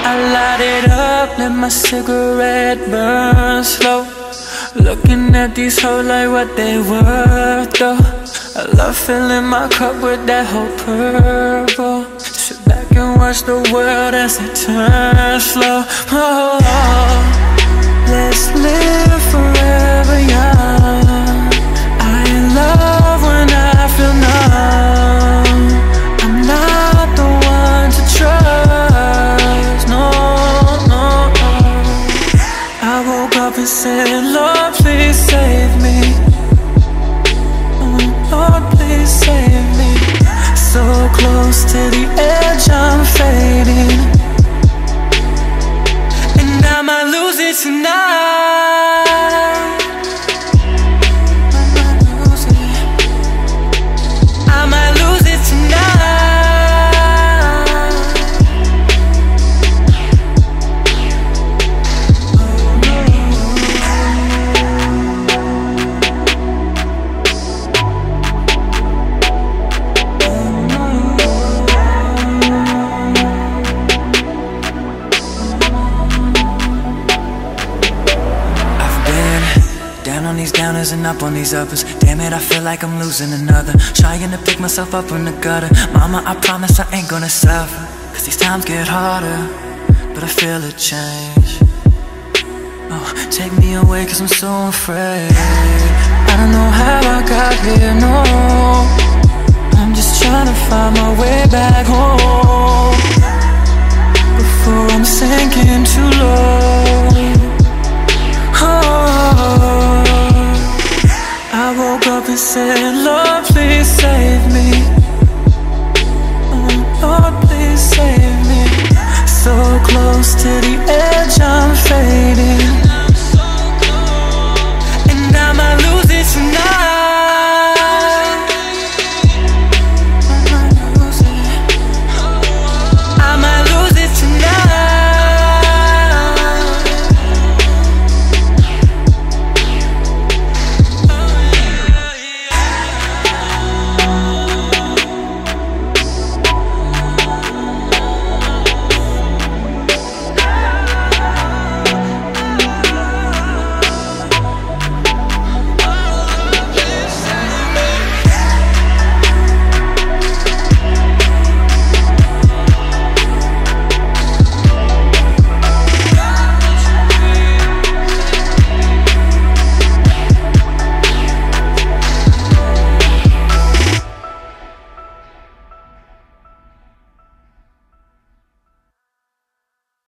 I light it up, let my cigarette burn slow. Looking at these hoes like what they worth though. I love filling my cup with that whole purple. Sit back and watch the world as it turns slow. Oh, let's live forever young. I love when I feel numb. I'm not the one to trust, no, no. I woke up and said, Lord, please save me. Oh, Lord, please save me. So close to the edge, I'm fading, and I might lose it tonight. I might lose it tonight. Down on these downers and up on these uppers. Damn it, I feel like I'm losing another. Trying to pick myself up from the gutter. Mama, I promise I ain't gonna suffer, cause these times get harder, but I feel a change. Oh, take me away cause I'm so afraid. I don't know how I got here, no. I'm just trying to find my way back home before I'm sinking too low. I woke up and said, Lord, please save me. Oh, Lord, please save me. So close to the edge, I'm fading.